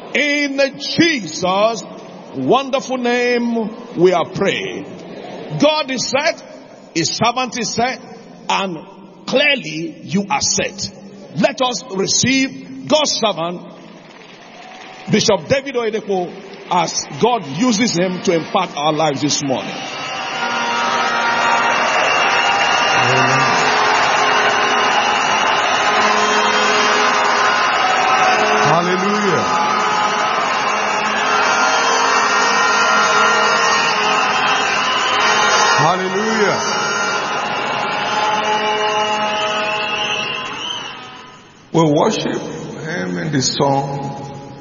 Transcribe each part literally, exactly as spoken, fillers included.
In Jesus' wonderful name we are praying. God is set, His servant is set, and clearly you are set. Let us receive God's servant, Bishop David Oyedepo, as God uses him to impact our lives this morning. Hallelujah. Hallelujah. We worship Him in the song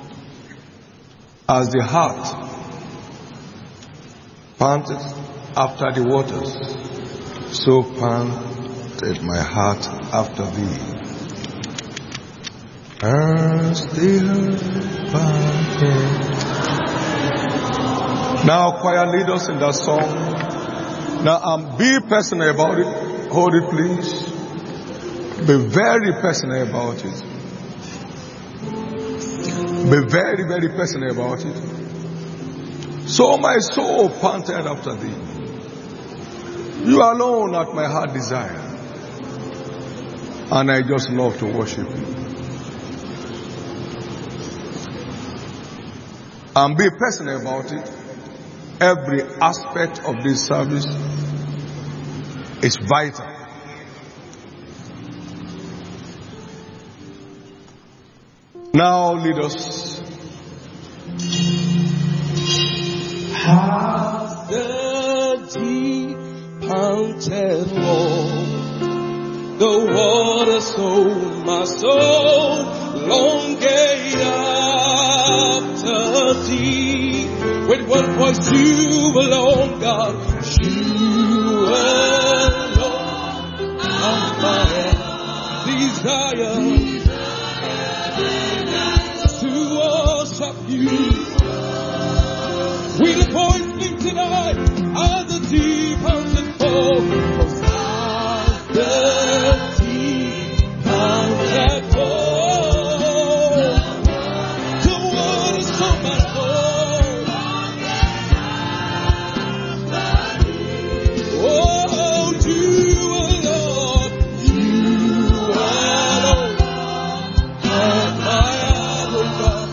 as the heart panted after the waters, so panted my heart after thee. As the heart panted. Now, choir, lead us in that song. Now, um, be personal about it. Hold it, please. Be very personal about it. Be very, very personal about it. So my soul panted after thee. You alone at my heart desire. And I just love to worship you. And be personal about it. Every aspect of this service is vital. Now lead us. Has the deep panted for the water, so my soul longeth after thee. With one voice, you alone, God, you alone are my desire. You. We the voice lift tonight as the deep mountain fall. As the deep mountain fall, the waters from my soul. Oh, you alone, you alone are my God.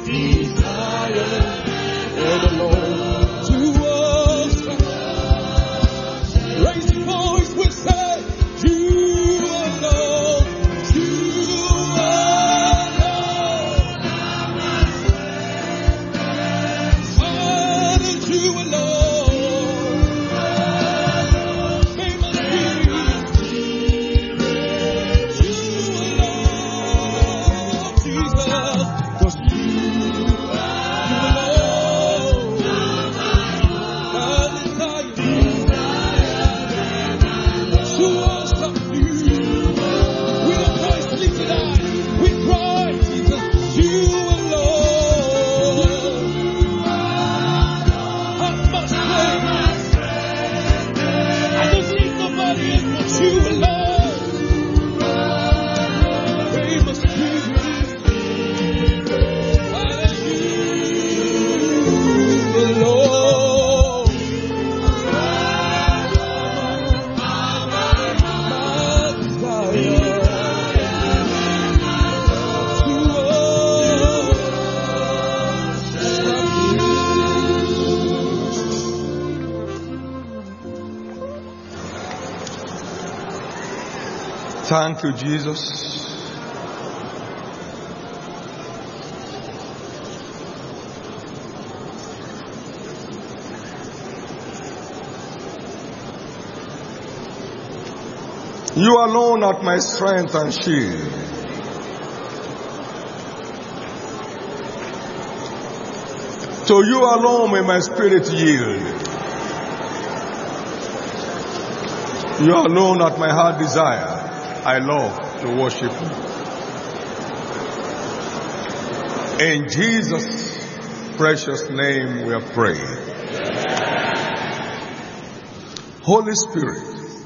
And alone to worship. Raise your voice, we say, you alone, you alone. Father, you alone. Famous Spirit, you alone, Jesus. 'Cause you Thank you, Jesus. You alone art my strength and shield. To you alone may my spirit yield. You alone art my heart desire. I love to worship you. In Jesus' precious name we are praying. Holy Spirit,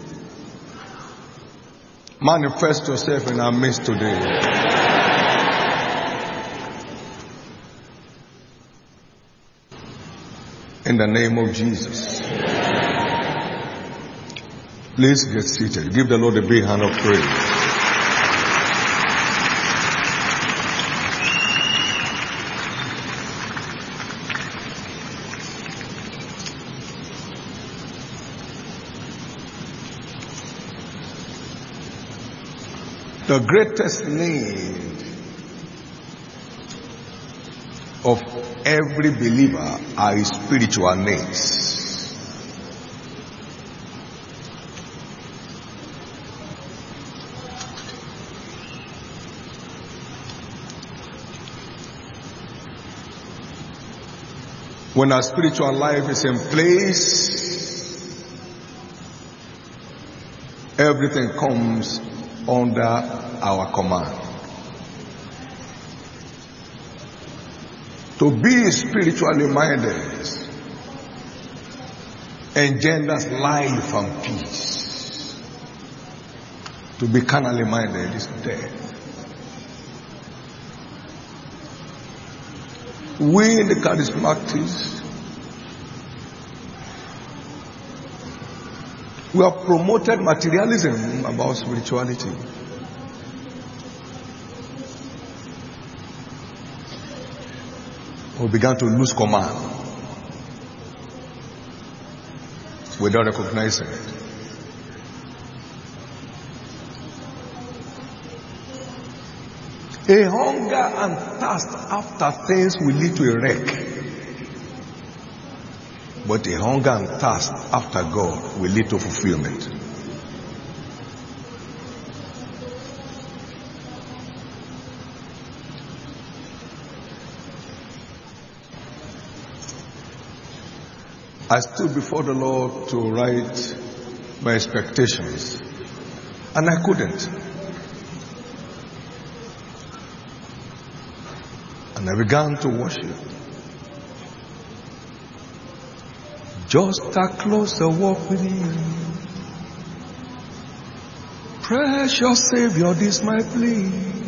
manifest yourself in our midst today. In the name of Jesus. Please get seated. Give the Lord a big hand of praise. The greatest need of every believer are his spiritual needs. When our spiritual life is in place, everything comes under our command. To be spiritually minded engenders life and peace. To be carnally minded is death. We in the charismatics, we have promoted materialism about spirituality. We began to lose command without recognizing it. A hunger and thirst after things will lead to a wreck. But a hunger and thirst after God will lead to fulfillment. I stood before the Lord to write my expectations, and I couldn't. And I began to worship. Just a closer walk with you. Precious Savior, this my plea.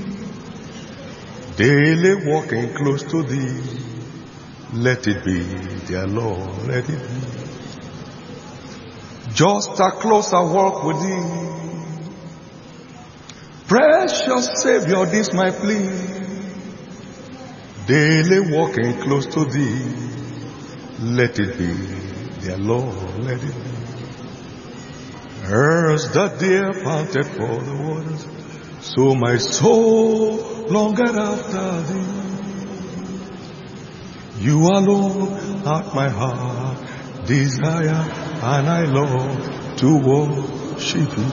Daily walking close to thee. Let it be, dear Lord, let it be. Just a closer walk with thee. Precious Savior, this my plea. Daily walking close to thee. Let it be, dear Lord, let it be. As the deer panted for the waters, so my soul longed after thee. You alone at my heart desire, and I long to worship you.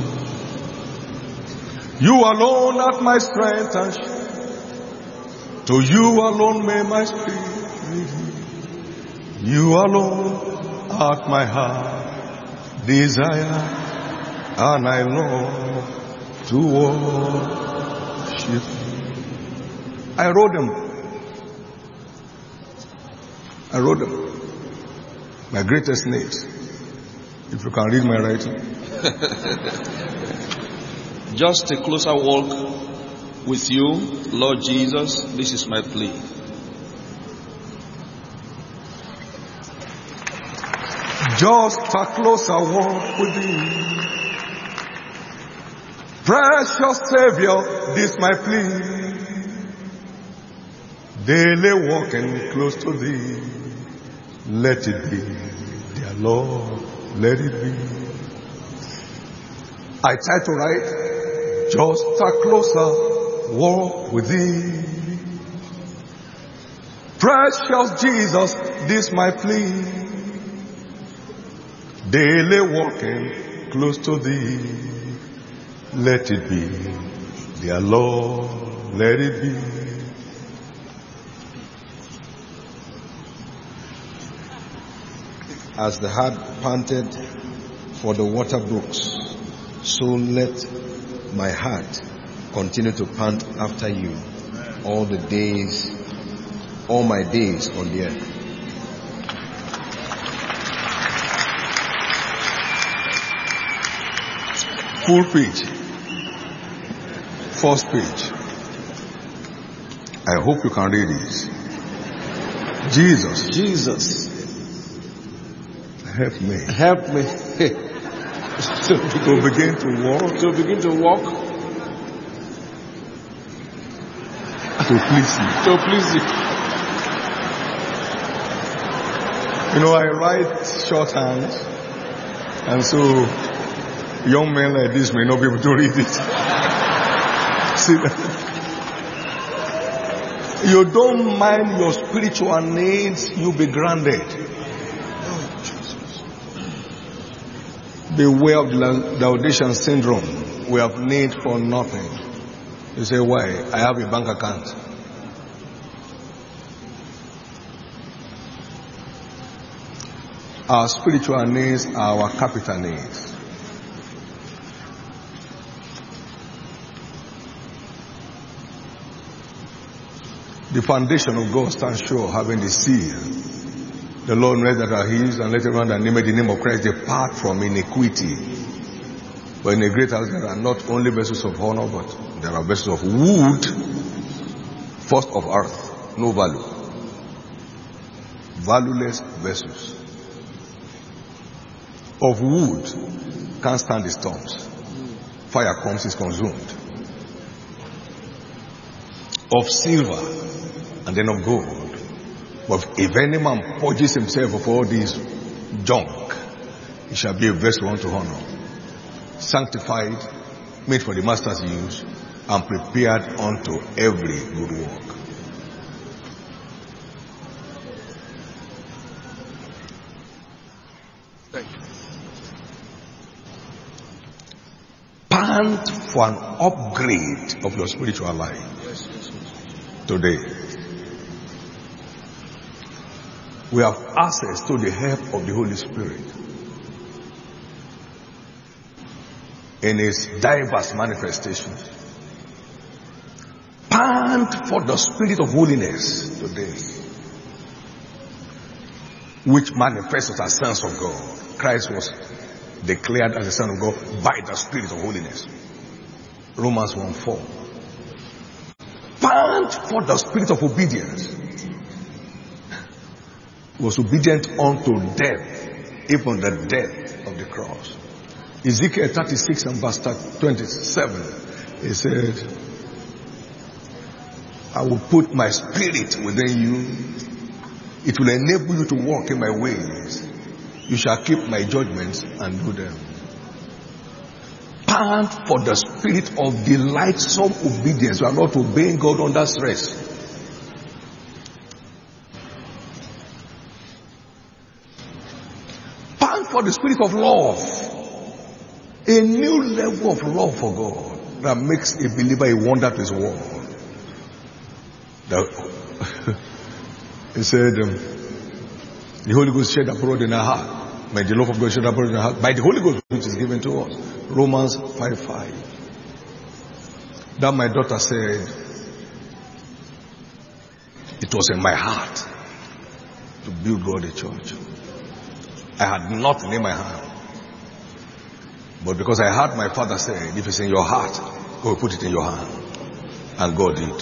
You alone at my strength and strength. To you alone may my spirit be. You alone at my heart desire, and I long to worship you. I wrote them. I wrote them. My greatest needs. If you can read my writing. Just a closer walk with you, Lord Jesus. This is my plea. Just a closer walk with thee. Precious Savior, this my plea. Daily walking close to thee. Let it be, dear Lord, let it be. I tried to write, just a closer walk with thee. Precious Jesus, this my plea. Daily walking close to thee. Let it be, dear Lord, let it be. As the hart panted for the water brooks, so let my heart continue to pant after you all the days, all my days on the earth. Full page. First page. I hope you can read it. Jesus. Jesus. help me Help me to begin to walk, to begin to walk, to please you. to please you. You know, I write shorthand, and so young men like this may not be able to read it. See that? You don't mind your spiritual needs, you'll be granted. Beware of the Laodicean syndrome. We have need for nothing. You say, why? I have a bank account. Our spiritual needs are our capital needs. The foundation of God stands sure, having the seal. The Lord knows that are his, and let everyone that nameth the name of Christ depart from iniquity. But in a great house there are not only vessels of honor, but there are vessels of wood, first of earth, no value. Valueless vessels. Of wood, can't stand the storms. Fire comes, is consumed. Of silver, and then of gold. But if any man purges himself of all these junk, he shall be a vessel unto honor, sanctified, made for the master's use, and prepared unto every good work. Thank you. Pant for an upgrade of your spiritual life today. We have access to the help of the Holy Spirit in its diverse manifestations. Pant for the Spirit of holiness today, which manifests as sons of God. Christ was declared as a son of God by the Spirit of holiness. Romans one four. Pant for the Spirit of obedience. Was obedient unto death, even the death of the cross. Ezekiel thirty-six and verse twenty-seven, he said, I will put my spirit within you. It will enable you to walk in my ways. You shall keep my judgments and do them. Pant for the spirit of delightsome obedience. You are not obeying God under stress. For the spirit of love, a new level of love for God that makes a believer a wonder to his world. The, he said, um, the Holy Ghost shed abroad in our heart. May the love of God shed abroad in our heart by the Holy Ghost which is given to us. Romans five five. That my daughter said, it was in my heart to build God a church. I had nothing in my hand. But because I heard my father say, if it's in your heart, go put it in your hand. And God did.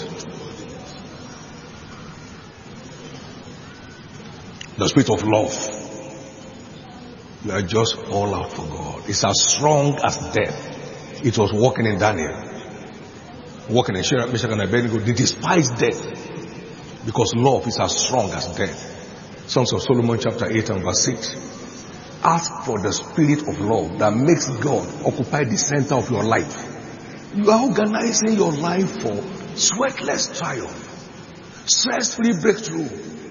The spirit of love. You are just all out for God. It's as strong as death. It was walking in Daniel. Walking in Shadrach, Meshach, and Abednego. They despised death. Because love is as strong as death. Songs of Solomon chapter eight and verse six. Ask for the spirit of love that makes God occupy the center of your life. You are organizing your life for sweatless triumph, stress-free breakthrough.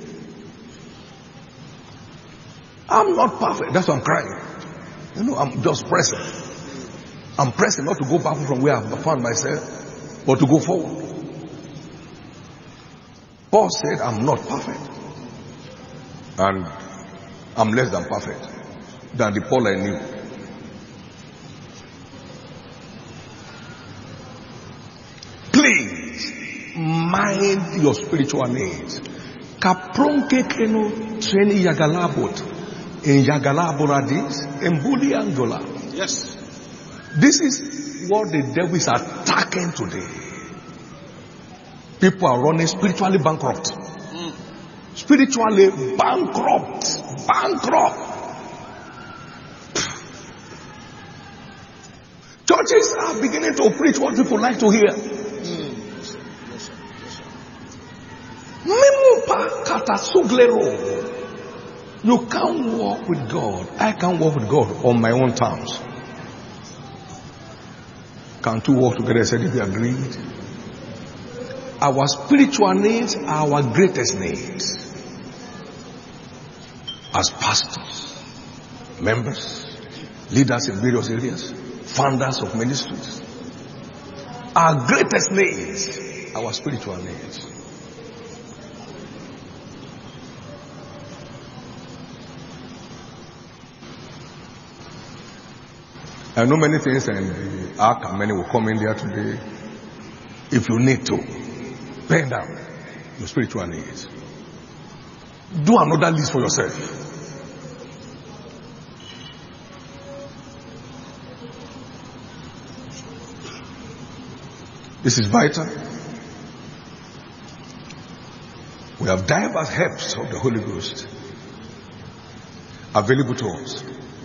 I'm not perfect. That's why I'm crying. You know, I'm just pressing. I'm pressing not to go back from where I found myself, but to go forward. Paul said, I'm not perfect. And I'm less than perfect than the Paul I knew. Please mind your spiritual needs. Kapronke keno treni yagalabot in yagalaboradis in Buli Angola. Yes. This is what the devil is attacking today. People are running spiritually bankrupt. Mm. Spiritually bankrupt. Bankrupt. Churches are beginning to preach what people like to hear. You can't walk with God. I can't walk with God on my own terms. Can two walk together? I said, if we agreed. Our spiritual needs are our greatest needs. As pastors, members, leaders in various areas, founders of ministries. Our greatest needs, our spiritual needs. I know many things, and the ark and many will come in there today. If you need to, pen down your spiritual needs. Do another list for yourself. This is vital. We have diverse helps of the Holy Ghost available to us.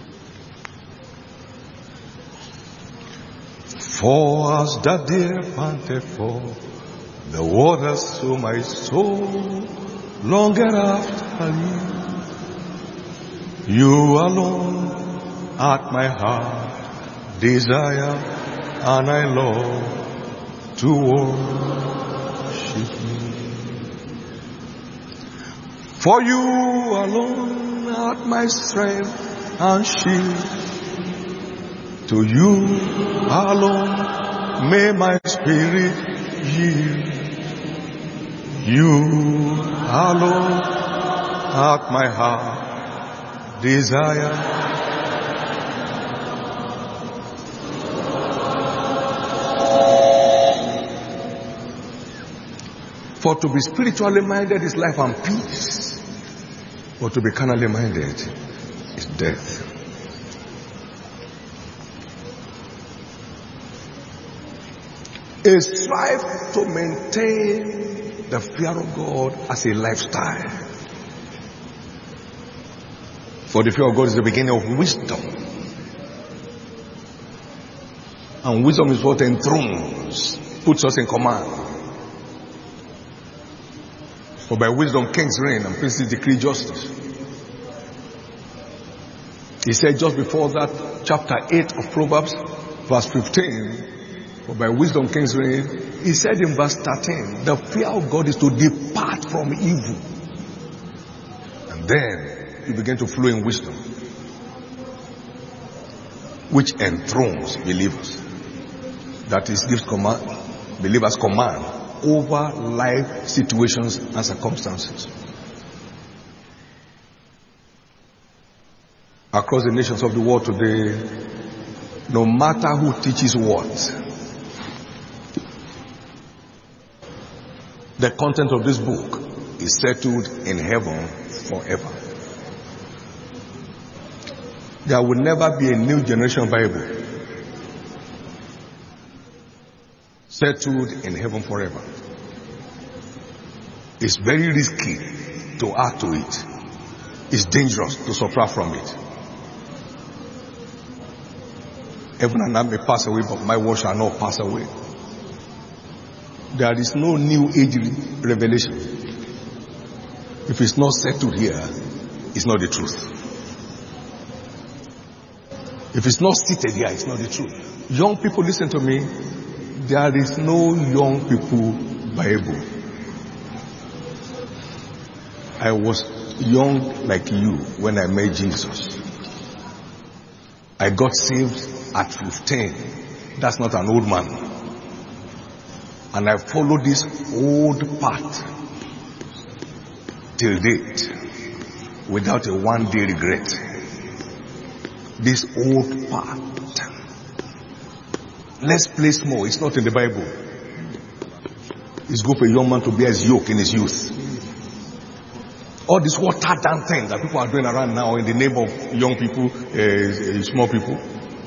For as the deer panted for the waters, so my soul longeth after you. You alone at my heart desire, and I long to worship you. For you alone art my strength and shield. To you alone may my spirit yield. You alone art my heart desire. For to be spiritually minded is life and peace, but to be carnally minded is death. A strive to maintain the fear of God as a lifestyle. For the fear of God is the beginning of wisdom. And wisdom is what enthrones, puts us in command. For by wisdom kings reign and princes decree justice. He said just before that, chapter eight of Proverbs, verse fifteen, for by wisdom kings reign. He said in verse thirteen, the fear of God is to depart from evil. And then you begin to flow in wisdom, which enthrones believers. That is, gives command, believers command over life situations and circumstances. Across the nations of the world today, no matter who teaches what, the content of this book is settled in heaven forever. There will never be a new generation Bible settled in heaven forever. It's very risky to add to it. It's dangerous to subtract from it. Heaven and earth may pass away, but my word shall not pass away. There is no new age revelation. If it's not settled here, it's not the truth. If it's not seated here, it's not the truth. Young people, listen to me. There is no young people Bible. I was young like you when I met Jesus. I got saved at fifteen. That's not an old man. And I followed this old path till date without a one day regret. This old path. Let's play small. It's not in the Bible. It's good for a young man to bear his yoke in his youth. All this watered down thing that people are doing around now in the name of young people, uh, small people.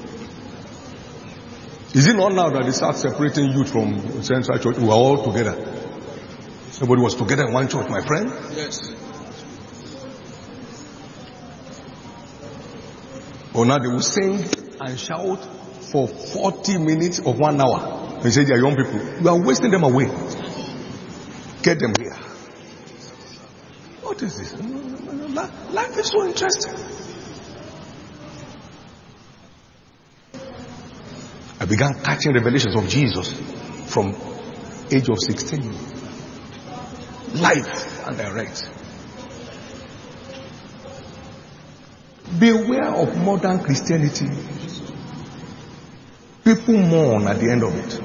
Is it not now that they start separating youth from Central Church? We are all together. Everybody was together in one church, my friend. Yes. Or now they will sing and shout for forty minutes or one hour. And say they are young people. You are wasting them away. Get them here. What is this? Life is so interesting. I began catching revelations of Jesus from age of sixteen. Life and direct. Beware of modern Christianity. People mourn at the end of it.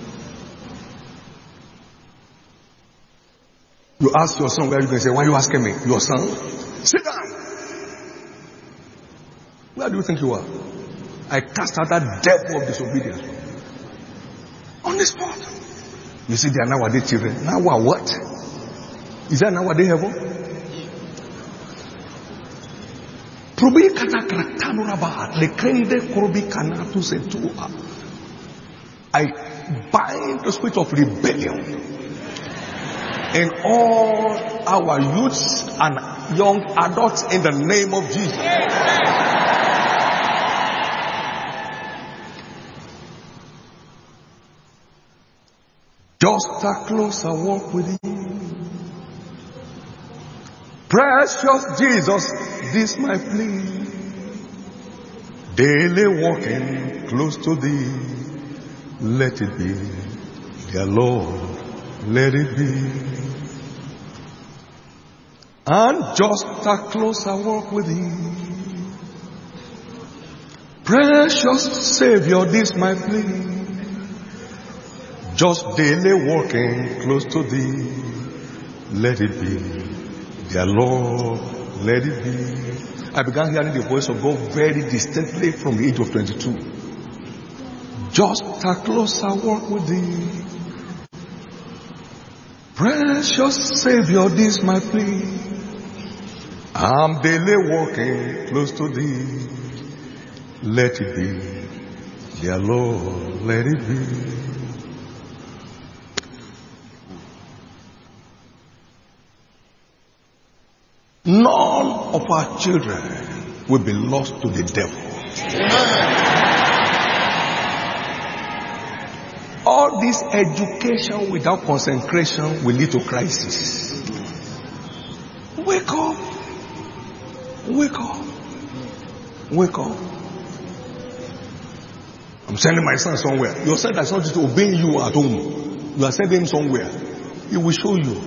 You ask your son where you can say, why are you asking me? Your son? Sit down. Where do you think you are? I cast out that devil of disobedience. On the spot. You see, they are nowadays children. Now what? Is that nowadays heaven? I bind the spirit of rebellion in all our youths and young adults in the name of Jesus. Just a closer walk with Him. Precious Jesus, this my plea. Daily walking close to Thee. Let it be, dear Lord, let it be. And just a closer walk with Thee. Precious Savior, this my plea. Just daily walking close to Thee. Let it be, dear Lord, let it be. I began hearing the voice of God very distinctly from the age of twenty-two. Just a closer walk with Thee. Precious Savior, this my plea. I'm daily walking close to Thee. Let it be, dear Lord, let it be. None of our children will be lost to the devil. All this education without consecration will lead to crisis. Wake up. Wake up. Wake up. I'm sending my son somewhere. Your son does not just obey you at home. You are sending him somewhere. He will show you.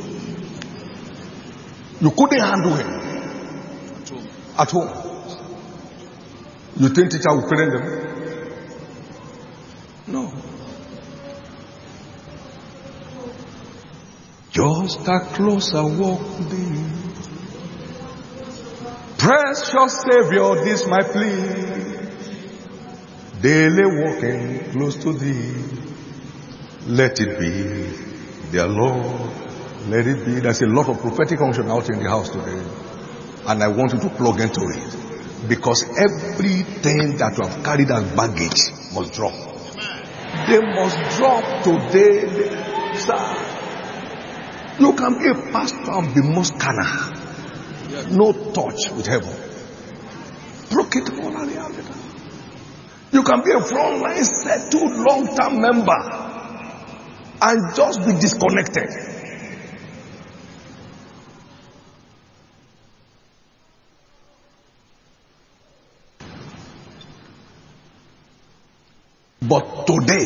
You couldn't handle him. At home. You think teacher will parent them? No. Just a closer walk with Thee. Precious Savior, this my plea. Daily walking close to Thee. Let it be, dear Lord, let it be. There's a lot of prophetic unction out in the house today. And I want you to plug into it. Because everything that you have carried as baggage must drop. They must drop today. Sir, you can be a pastor and be most carnal. No touch with heaven. You can be a frontline settled long-term member and just be disconnected. But today,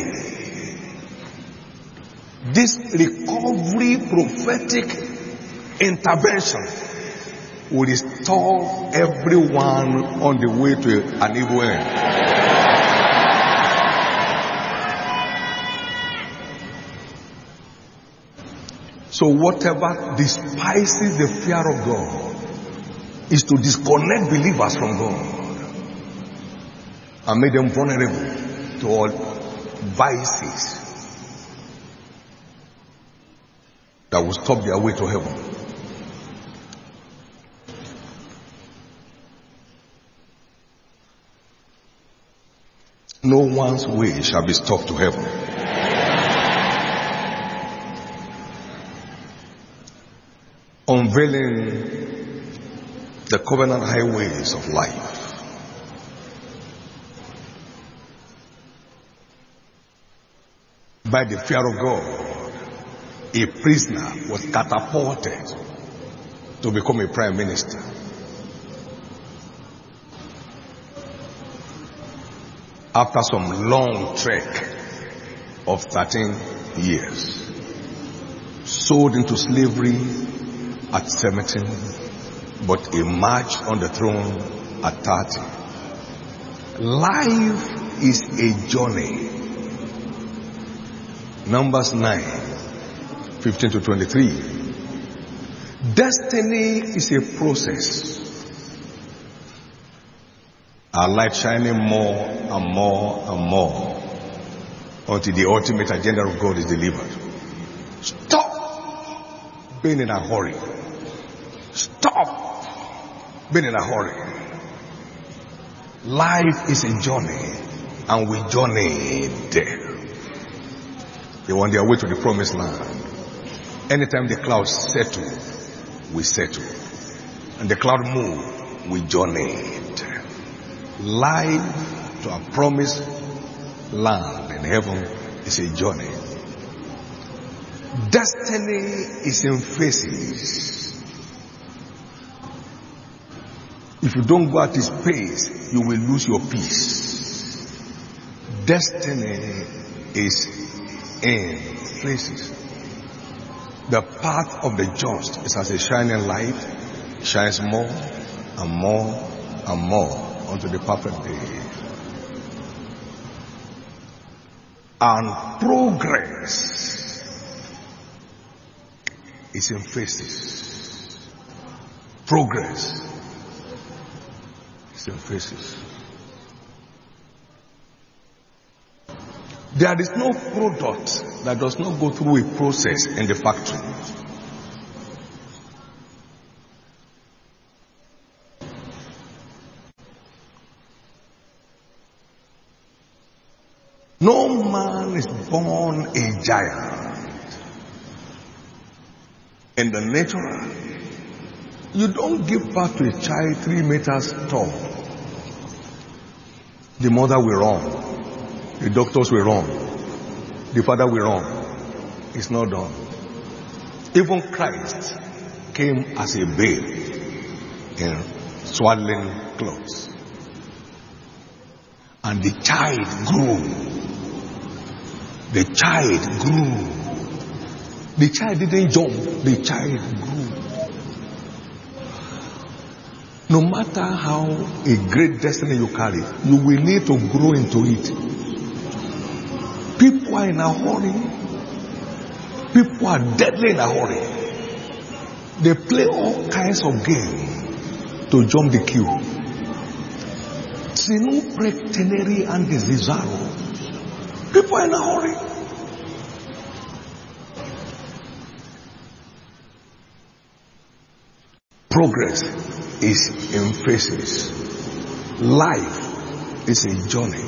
this recovery prophetic intervention will restore everyone on the way to an evil end. So whatever despises the fear of God is to disconnect believers from God and make them vulnerable to all vices that will stop their way to heaven. No one's way shall be stopped to heaven. Unveiling the covenant highways of life. by the fear of God, a prisoner was catapulted to become a prime minister. After some long trek of thirteen years, sold into slavery at seventeen, but emerged on the throne at thirty. Life is a journey. Numbers nine, fifteen to twenty-three. Destiny is a process. Our light shining more and more and more until the ultimate agenda of God is delivered. Stop being in a hurry. Stop being in a hurry. Life is a journey, and we journey there. They want their way to the promised land. Anytime the clouds settle, we settle. And the cloud move, we journey. Life to a promised land in heaven is a journey. Destiny is in phases. If you don't go at this pace, you will lose your peace. Destiny is in phases. The path of the just is as a shining light, shines more and more and more unto the perfect day. And progress is in phases. Progress is in phases. There is no product that does not go through a process in the factory. No man is born a giant. In the natural, you don't give birth to a child three meters tall. The mother will run. The doctors will run. The father will run. It's not done. Even Christ came as a babe in swaddling clothes. And the child grew. The child grew. The child didn't jump. The child grew. No matter how a great destiny you carry, you will need to grow into it. People are in a hurry. People are deadly in a hurry. They play all kinds of games to jump the queue. Sinu precteneri and desirable. People are in a hurry. Progress is in phases. Life is a journey.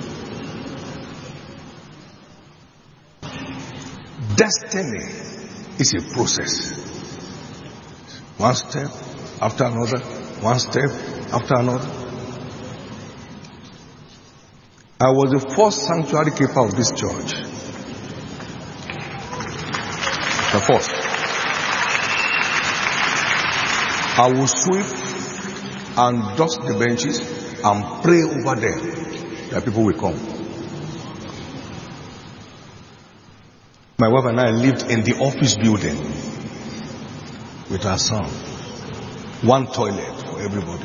Destiny is a process. One step after another, one step after another. I was the first sanctuary keeper of this church. The first. I will sweep and dust the benches and pray over them that people will come. My wife and I lived in the office building with our son. One toilet for everybody.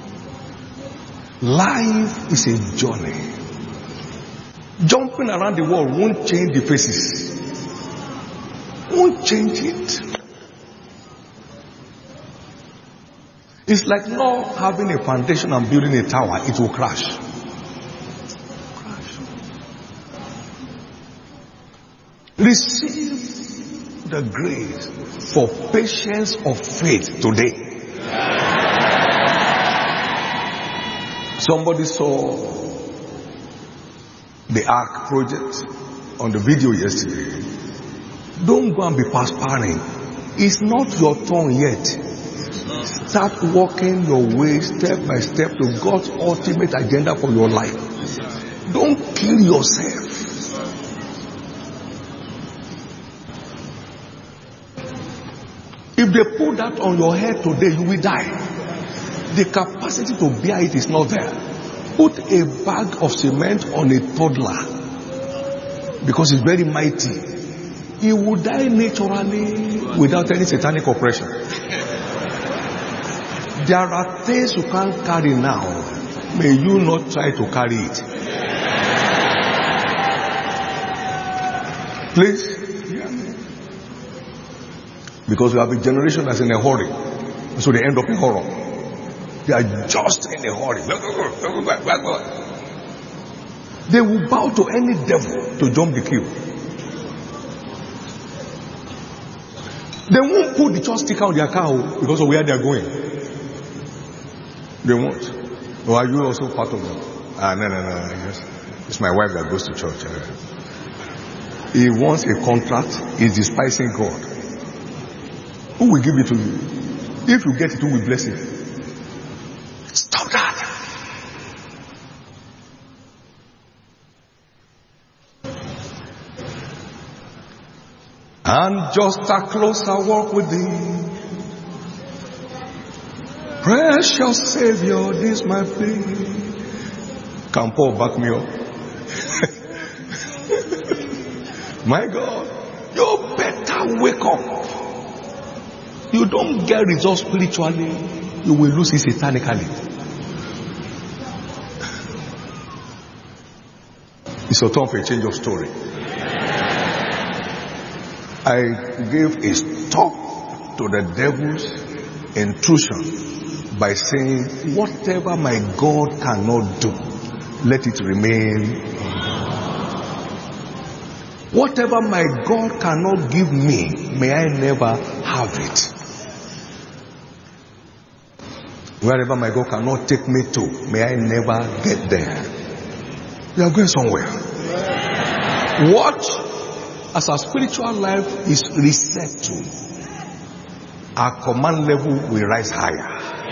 Life is a journey. Jumping around the world won't change the faces. Won't change it. It's like not having a foundation and building a tower. It will crash. Crash. Receive the grace for patience of faith today. Somebody saw the Ark project on the video yesterday. Don't go and be perspiring. It's not your turn yet. Start walking your way step by step to God's ultimate agenda for your life. Don't kill yourself. they put that on your head today, you will die. The capacity to bear it is not there. Put a bag of cement on a toddler because it's very mighty. He will die naturally without any satanic oppression. There are things you can't carry now. May you not try to carry it. Please. Because we have a generation that's in a hurry. So they end up in horror. They are just in a hurry. They will bow to any devil to jump the queue. They won't put the church sticker on their car because of where they are going. They won't. Or are you also part of them? Ah, no, no, no. It's, it's my wife that goes to church. He wants a contract. He's despising God. Who will give it to you? If you get it, who will bless it? Stop that. And just a closer walk with thee. Precious Savior, this my plea. Can Paul back me up? My God, you better wake up. You don't get results spiritually, you will lose it satanically. It's a time for a change of story. I gave a stop to the devil's intrusion by saying, whatever my God cannot do, let it remain. Whatever my God cannot give me, may I never have it. Wherever my God cannot take me to, may I never get there. You are going somewhere. Watch as our spiritual life is reset to, our command level will rise higher.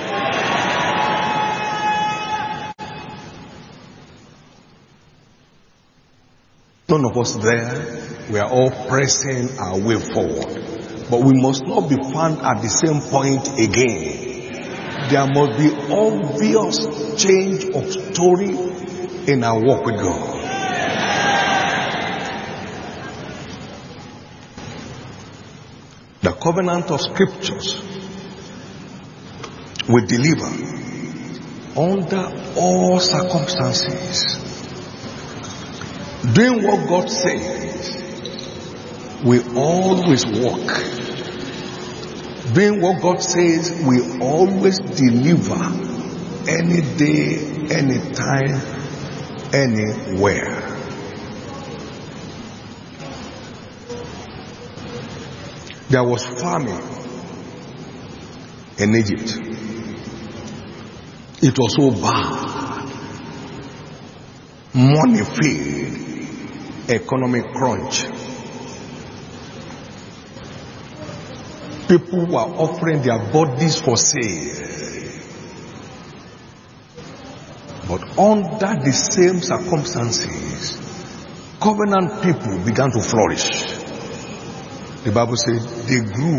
None of us there, we are all pressing our way forward. But we must not be found at the same point again. There must be obvious change of story in our walk with God. The covenant of scriptures will deliver under all circumstances. Doing what God says, we always walk. Doing what God says, we always deliver. Any day, any time, anywhere. There was famine in Egypt. It was so bad. Money failed. Economic crunch. People were offering their bodies for sale. But under the same circumstances, covenant people began to flourish. The Bible says they grew.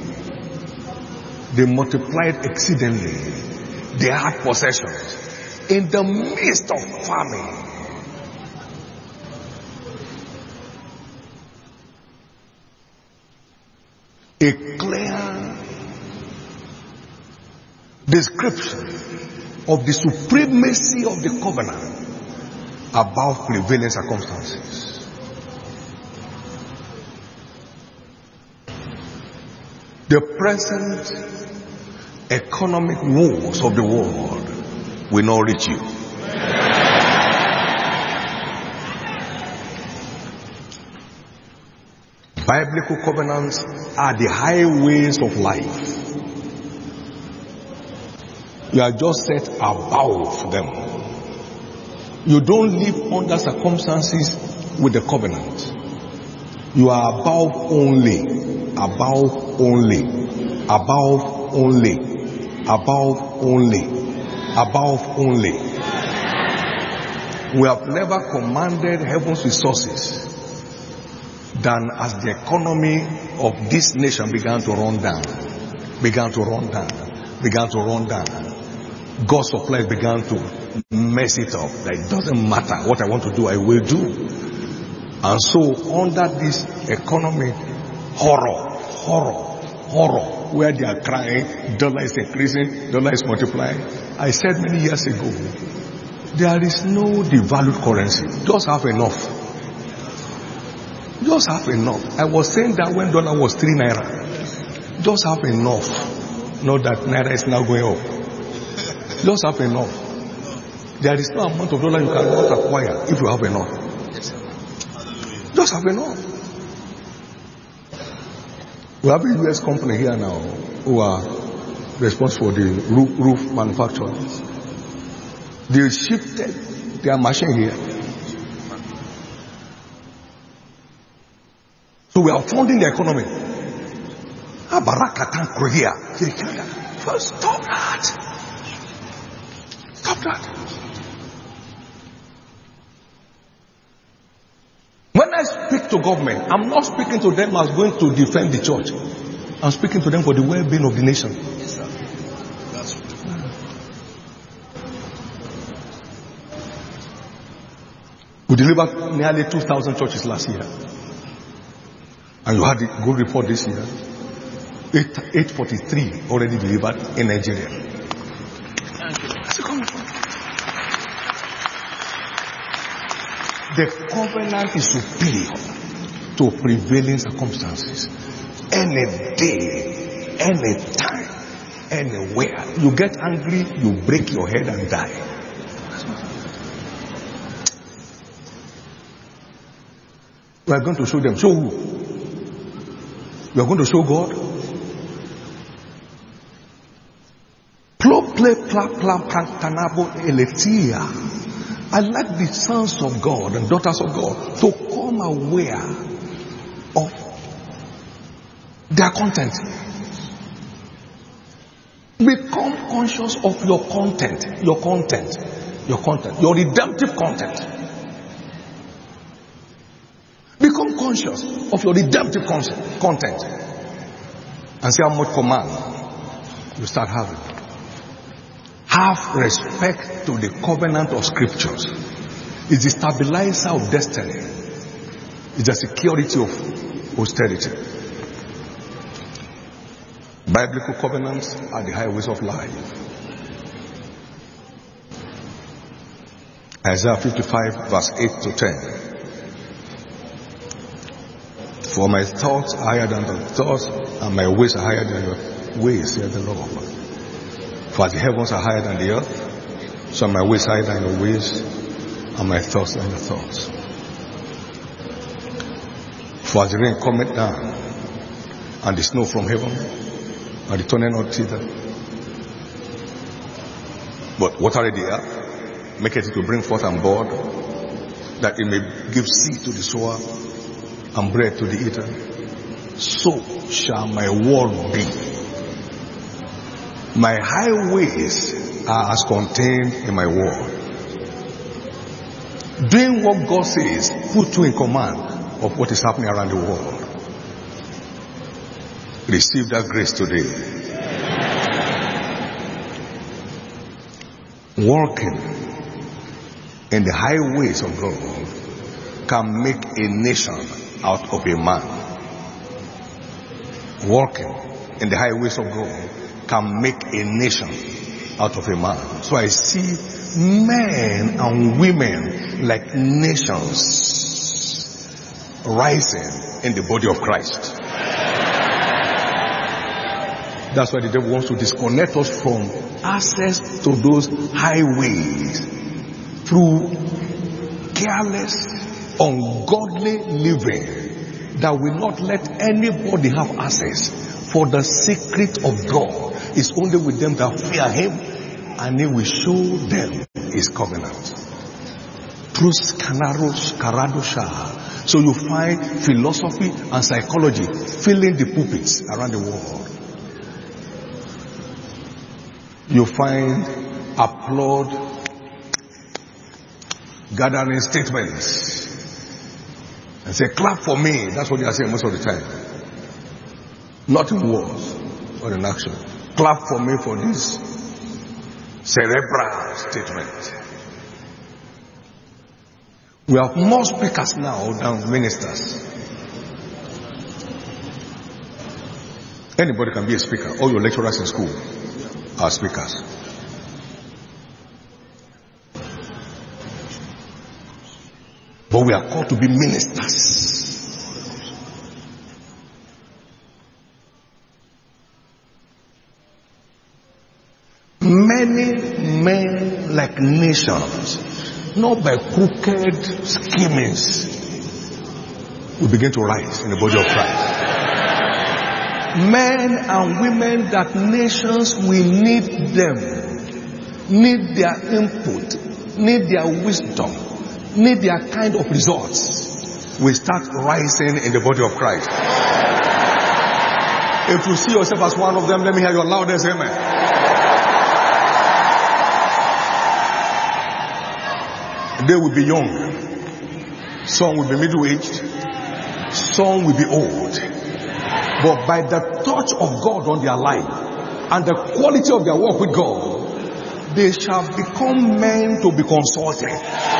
They multiplied exceedingly. They had possessions. In the midst of famine, a clear description of the supremacy of the covenant above prevailing circumstances. The present economic woes of the world will not reach you. Biblical covenants are the highways of life. You are just set above them. You don't live under circumstances with the covenant. You are above only, above only, above only, above only, above only. We have never commanded heaven's resources than as the economy of this nation began to run down. began to run down, began to run down. God's supply began to mess it up. That it doesn't matter what I want to do, I will do. And so under this economy, horror, horror, horror, where they are crying, dollar is increasing, dollar is multiplying. I said many years ago, there is no devalued currency. Just have enough. Just have enough. I was saying that when dollar was three naira. Just have enough. Not that naira is now going up. Just have enough. There is no amount of dollar you cannot acquire if you have enough. Just have enough. We have a U S company here now who are responsible for the roof, roof manufacturers. They shifted their machine here. So we are funding the economy. First, stop that. Stop that. When I speak to government, I'm not speaking to them as going to defend the church. I'm speaking to them for the well-being of the nation. Yes, sir. That's true. We delivered nearly two thousand churches last year. And you had a good report this year. eight forty-three already delivered in Nigeria. The covenant is superior to prevailing circumstances. Any day, any time, anywhere. You get angry, you break your head and die. We are going to show them. Show who? We are going to show God. Play, plap, plap, tanabo, eletia. I like the sons of God and daughters of God to come aware of their content. Become conscious of your content, your content, your content, your redemptive content. Become conscious of your redemptive content and see how much command you start having. Have respect to the covenant of scriptures. It's the stabilizer of destiny. It's the security of austerity. Biblical covenants are the highways of life. Isaiah fifty-five verse eight to ten. For my thoughts are higher than the thoughts, and my ways are higher than your ways, saith the Lord. For the heavens are higher than the earth, so my ways higher than your ways, and my thoughts than your thoughts. For as the rain cometh down, and the snow from heaven, and the turning not thither, but water the earth, make it to bring forth and bud, that it may give seed to the sower, and bread to the eater, so shall my word be. My highways are as contained in my word. Doing what God says put you in command of what is happening around the world. Receive that grace today. Walking in the highways of God can make a nation out of a man. Walking in the highways of God can make a nation out of a man. So I see men and women like nations rising in the body of Christ. That's why the devil wants to disconnect us from access to those highways through careless, ungodly living that will not let anybody have access. For the secret of God is only with them that fear him, and he will show them his covenant. So you find philosophy and psychology filling the pulpits around the world. You find applaud gathering statements and say, clap for me. That's what they are saying most of the time. Nothing worse or in action. Clap for me for this cerebral statement. We have more speakers now than ministers. Anybody can be a speaker. All your lecturers in school are speakers. But we are called to be ministers. Many men like nations, not by crooked schemings, will begin to rise in the body of Christ. Men and women that nations will need them, need their input, need their wisdom, need their kind of results, will start rising in the body of Christ. If you see yourself as one of them, let me hear your loudest amen. They will be young. Some will be middle-aged. Some will be old. But by the touch of God on their life and the quality of their work with God, they shall become men to be consulted.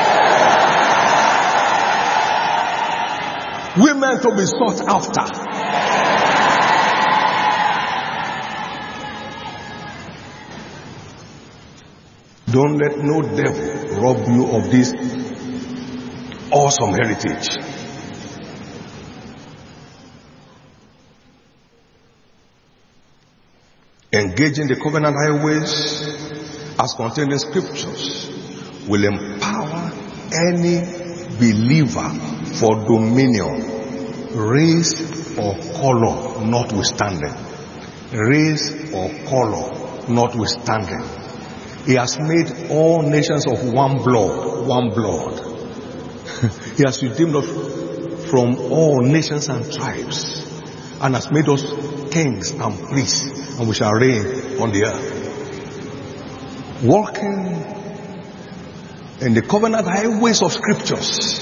Women to be sought after. Don't let no devil rob you of this awesome heritage. Engaging the covenant highways as contained in scriptures will empower any believer for dominion, race or color notwithstanding. Race or color notwithstanding. He has made all nations of one blood, one blood. He has redeemed us from all nations and tribes and has made us kings and priests, and we shall reign on the earth. Walking in the covenant highways of scriptures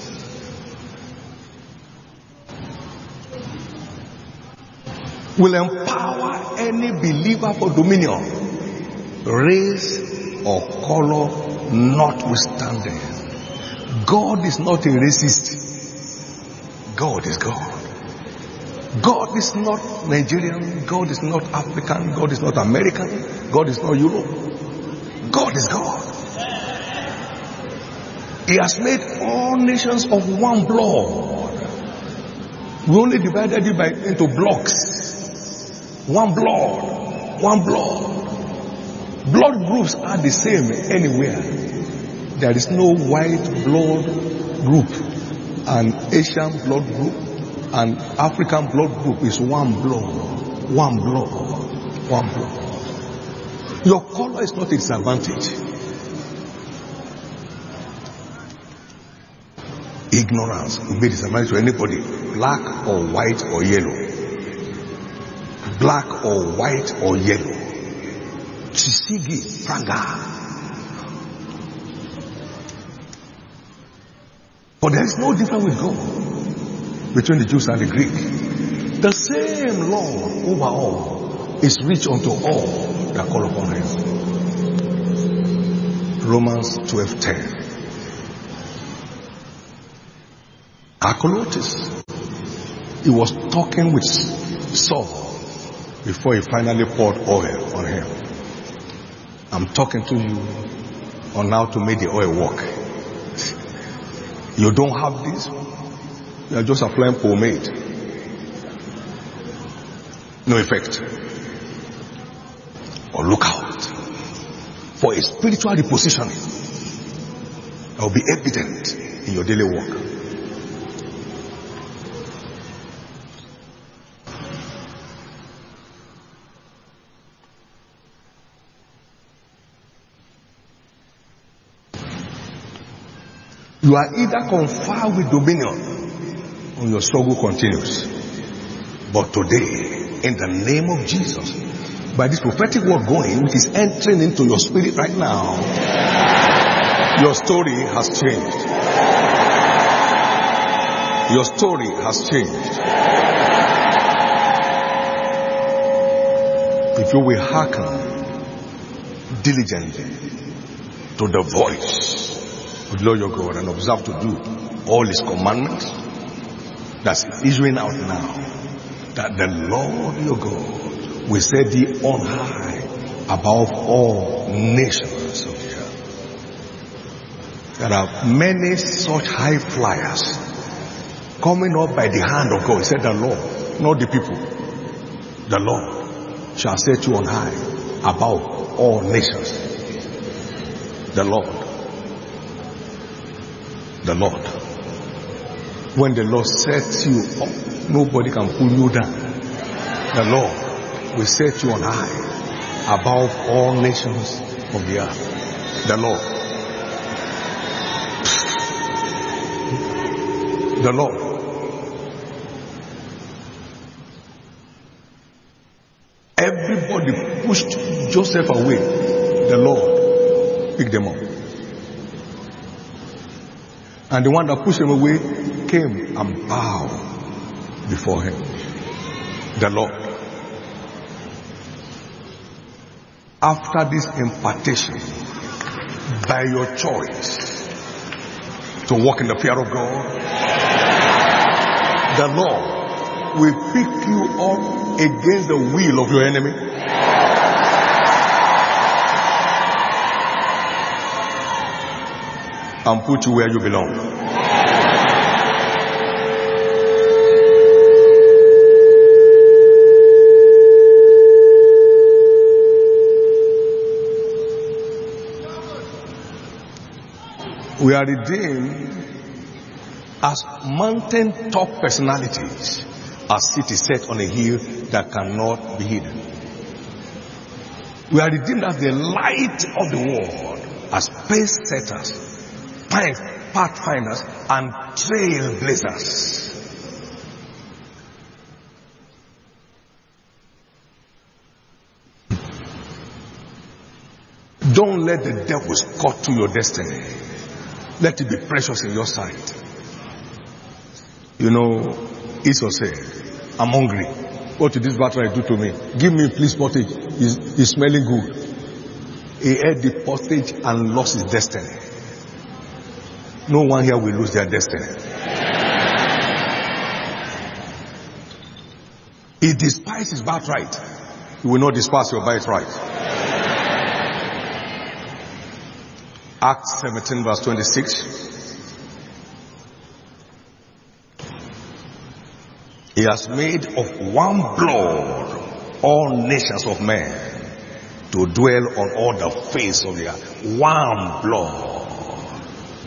will empower any believer for dominion, race or color notwithstanding. God is not a racist. God is God. God is not Nigerian. God is not African. God is not American. God is not Europe. God is God. He has made all nations of one blood. We only divided it by, into blocks. One blood. One blood. Blood groups are the same anywhere. There is no white blood group. An Asian blood group and African blood group is one blood. One blood. One blood. Your color is not a disadvantage. Ignorance will be disadvantage to anybody. Black or white or yellow. Black or white or yellow. Chisigi Pranga. But there is no difference with God between the Jews and the Greek. The same Lord over all is rich unto all that call upon him. Romans twelve ten. Acholotus, he was talking with Saul before he finally poured oil on him. I'm talking to you on how to make the oil work. You don't have this, you are just applying pomade. No effect. Or look out for a spiritual repositioning that will be evident in your daily work. You are either conferred with dominion or your struggle continues. But today, in the name of Jesus, by this prophetic word going, which is entering into your spirit right now, your story has changed. Your story has changed. if you will hearken diligently to the voice of the Lord your God and observe to do all his commandments, that's issuing out now, that the Lord your God will set thee on high above all nations of the earth. There are many such high flyers coming up by the hand of God. He said the Lord, not the people. The Lord shall set you on high above all nations. The Lord. The Lord. When the Lord sets you up, nobody can pull you down. The Lord will set you on high above all nations of the earth. The Lord. The Lord. Everybody pushed Joseph away. The Lord picked them up. And the one that pushed him away came and bowed before him. The Lord. After this impartation, by your choice to walk in the fear of God, the Lord will pick you up against the will of your enemy. And put you where you belong. We are redeemed as mountain top personalities, as city set on a hill that cannot be hidden. We are redeemed as the light of the world, as pace setters, pathfinders, and trailblazers. Don't let the devils cut to your destiny. Let it be precious in your sight. You know, Esau said, I'm hungry. What did this battery do to me? Give me please pottage. It's, it's smelling good. He ate the pottage and lost his destiny. No one here will lose their destiny. He despised his birthright. He will not despise your birthright. Acts seventeen verse twenty-six. He has made of one blood all nations of men to dwell on all the face of the earth. One blood.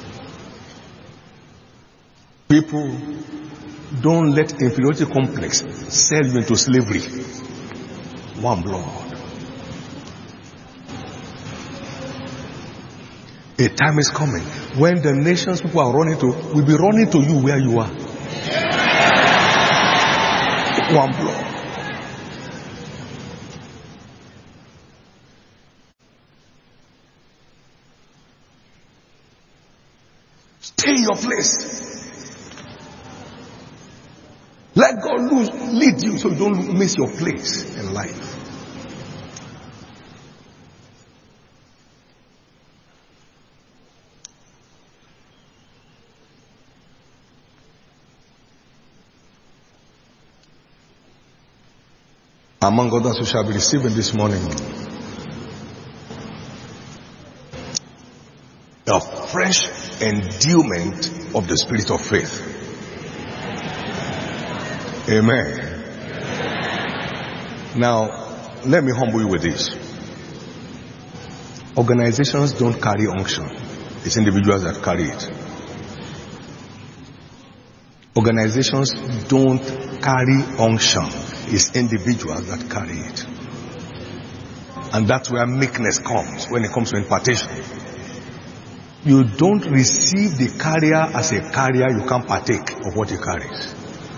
People, don't let inferiority complex sell you into slavery. One blood. A time is coming when the nations people are running to will be running to you where you are. One blood. Stay in your place. Let God lose, lead you so you don't miss your place in life. Among others who shall be receiving this morning, a fresh endowment of the spirit of faith. Amen. Now, let me humble you with this. Organizations don't carry unction. It's individuals that carry it. Organizations don't carry unction. It's individuals that carry it. And that's where meekness comes when it comes to impartation. You don't receive the carrier as a carrier, you can't partake of what he carries.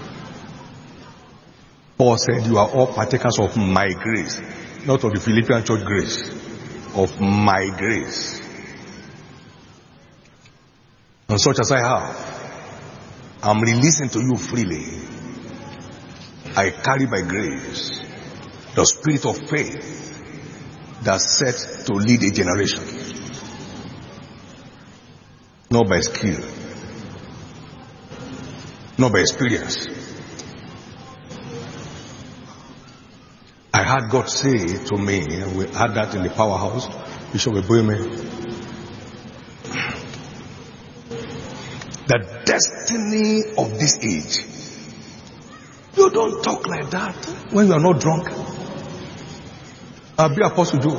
Paul said, you are all partakers of my grace, not of the Philippian church grace, of my grace. And such as I have, I'm releasing to you freely. I carry by grace. The spirit of faith that's set to lead a generation. Not by skill. Not by experience. I heard God say to me, and we had that in the powerhouse, Bishop Eboyeme, the destiny of this age. You don't talk like that when you are not drunk. I'll be Apostle Joe.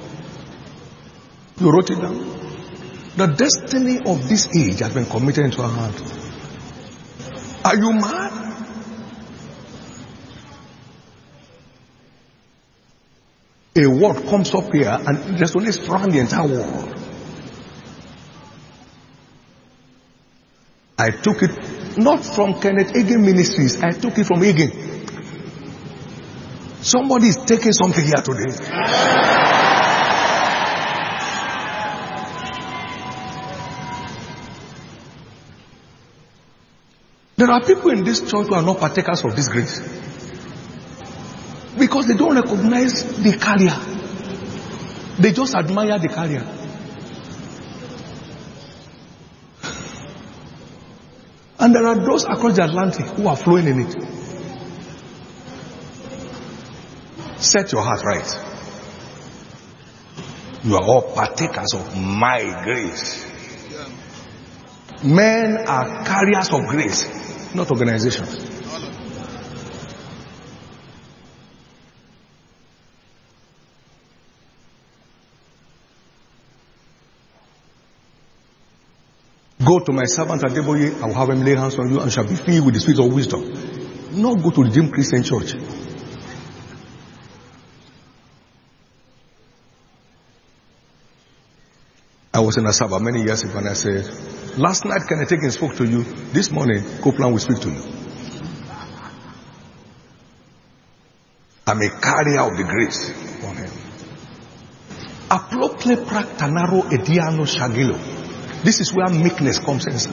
You wrote it down. The destiny of this age has been committed into our hand. Are you mad? A word comes up here and it resonates around the entire world. I took it not from Kenneth Hagin Ministries, I took it from Hagin. Somebody is taking something here today. There are people in this church who are not partakers of this grace. Because they don't recognize the carrier. They just admire the carrier. And there are those across the Atlantic who are flowing in it. Set your heart right. You are all partakers of my grace. Men are carriers of grace, not organizations. Go to my servant Adeboye, I will have him lay hands on you and shall be filled with the spirit of wisdom. Not go to the Redeemed Christian Church. I was in Asaba many years ago and I said, last night Kenneth Hagin spoke to you, this morning Copeland will speak to you. I'm a carrier of the grace on him. Aplople practanaro ediano shagilo. This is where meekness comes in.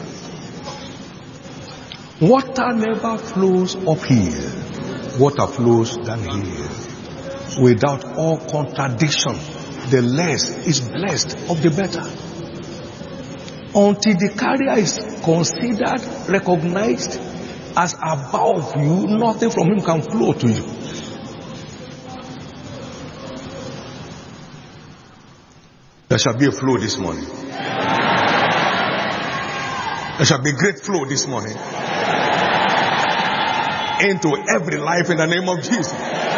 Water never flows uphill. Water flows downhill. Without all contradiction, the less is blessed of the better. Until the carrier is considered, recognized as above you, nothing from him can flow to you. There shall be a flow this morning. There shall be great flow this morning into every life in the name of Jesus.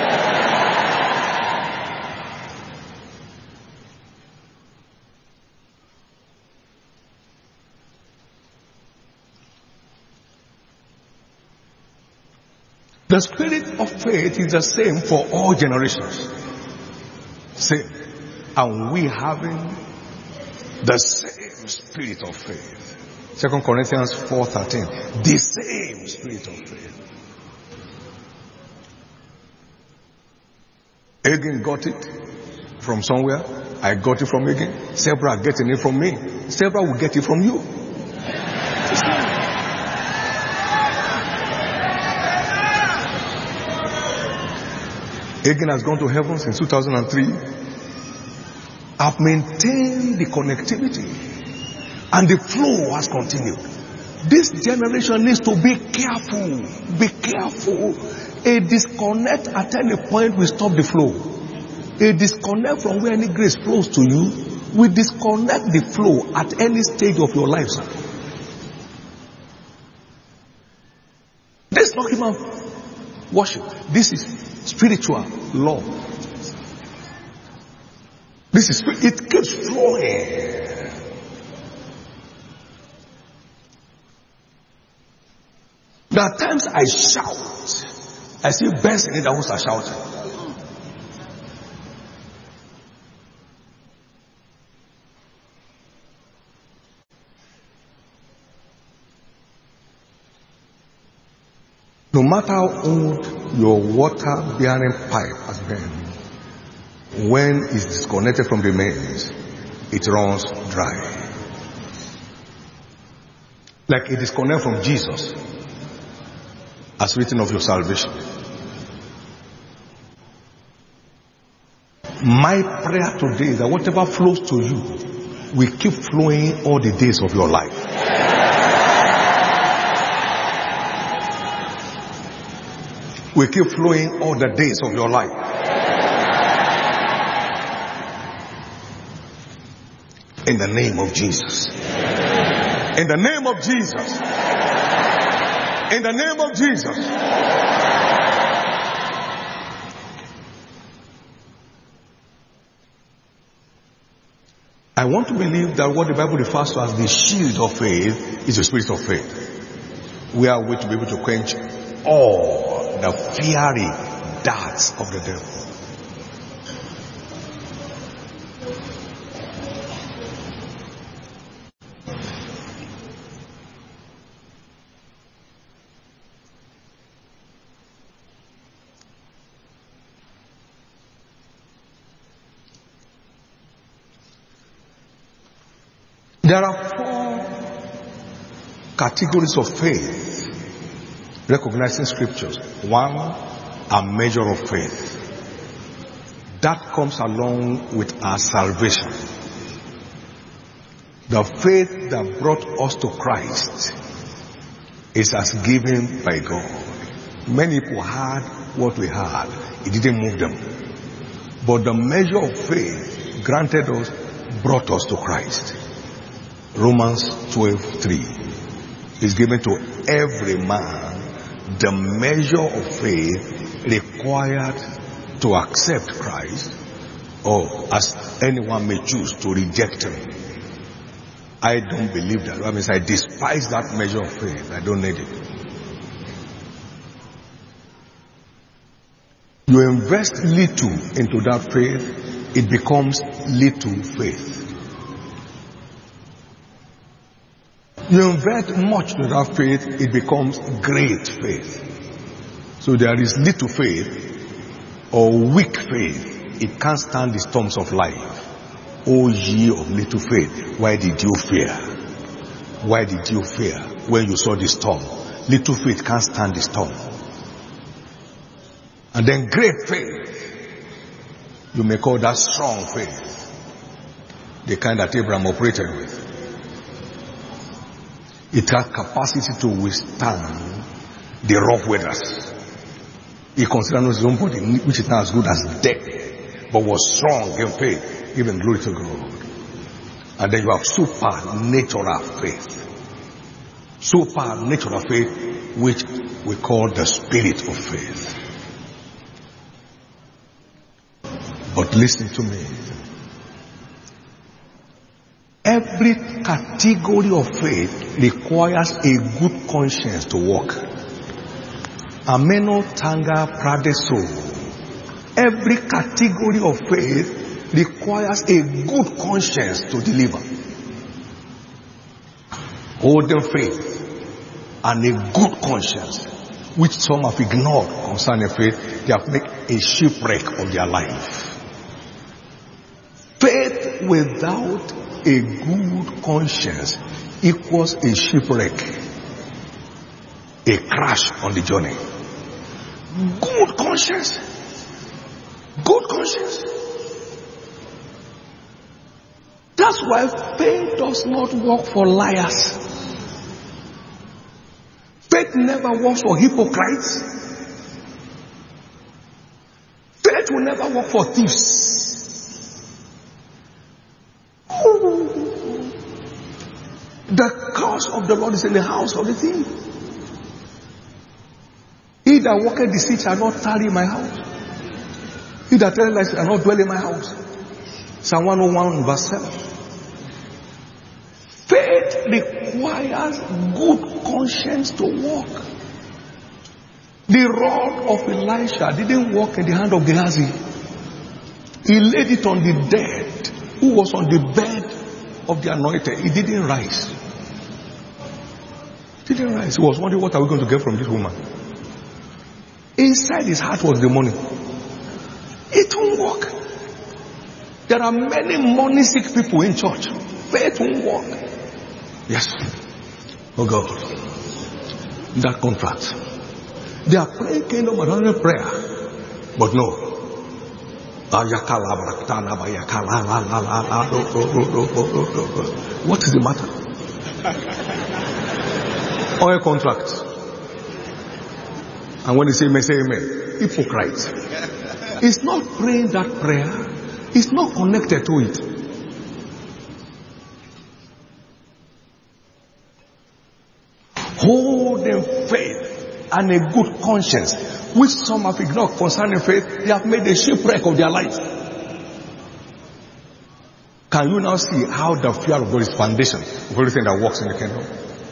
The spirit of faith is the same for all generations. Same. And we having the same spirit of faith. Second Corinthians four thirteen. The same spirit of faith. Hagin got it from somewhere. I got it from Hagin. Several are getting it from me. Several will get it from you. Hagin has gone to heaven since two thousand three. I've maintained the connectivity. And the flow has continued. This generation needs to be careful. Be careful. A disconnect at any point will stop the flow. A disconnect from where any grace flows to you will disconnect the flow at any stage of your life. This is not human worship. This is spiritual law. This is, it keeps flowing. There are times I shout. I see birds in it that are shouting. No matter how old your water-bearing pipe has been, when it's disconnected from the mains, it runs dry. Like a disconnect from Jesus, as written of your salvation. My prayer today is that whatever flows to you will keep flowing all the days of your life. Will keep flowing all the days of your life. In the name of Jesus. In the name of Jesus. In the name of Jesus. I want to believe that what the Bible refers to as the shield of faith is the spirit of faith. We are going to be able to quench all the fiery darts of the devil. There are four categories of faith recognized in scriptures. One, a measure of faith. That comes along with our salvation. The faith that brought us to Christ is as given by God. Many people had what we had. It didn't move them. But the measure of faith granted us brought us to Christ. Romans twelve three is given to every man the measure of faith required to accept Christ, or as anyone may choose to reject him. I don't believe that. That means I despise that measure of faith. I don't need it. You invest little into that faith, it becomes little faith. You invest much into that faith, it becomes great faith. So there is little faith or weak faith. It can't stand the storms of life. O ye of little faith, why did you fear? Why did you fear when you saw the storm? Little faith can't stand the storm. And then great faith, you may call that strong faith, the kind that Abraham operated with. It has capacity to withstand the rough weathers. He considered his own body, which is not as good as death, but was strong in faith, giving glory to God. And then you have supernatural faith. Supernatural faith, which we call the spirit of faith. But listen to me. Every category of faith requires a good conscience to walk. Ameno tanga pradeso. Every category of faith requires a good conscience to deliver. Holding faith and a good conscience, which some have ignored concerning faith, they have made a shipwreck of their life. Faith without a good conscience equals a shipwreck, a crash on the journey. Good conscience. Good conscience. That's why faith does not work for liars. Faith never works for hypocrites. Faith will never work for thieves. The curse of the Lord is in the house of the thief. He that walketh deceit shall not tarry in my house. He that telleth lies shall not dwell in my house. Psalm one oh one verse seven. Faith requires good conscience to walk. The rod of Elisha didn't walk in the hand of Gehazi. He laid it on the dead who was on the bed of the anointed. He didn't rise. He didn't rise. He was wondering, what are we going to get from this woman? Inside his heart was the money. It won't work. There are many money sick people in church. Faith won't work. Yes. Oh God. That contract. They are praying kingdom and prayer. But no. What is the matter? Oil contract. And when they say amen, say amen. Hypocrite. It's not praying that prayer. It's not connected to it. Holding faith and a good conscience, which some have ignored concerning faith, they have made a shipwreck of their life. Can you now see how the fear of God is foundation of everything that works in the kingdom?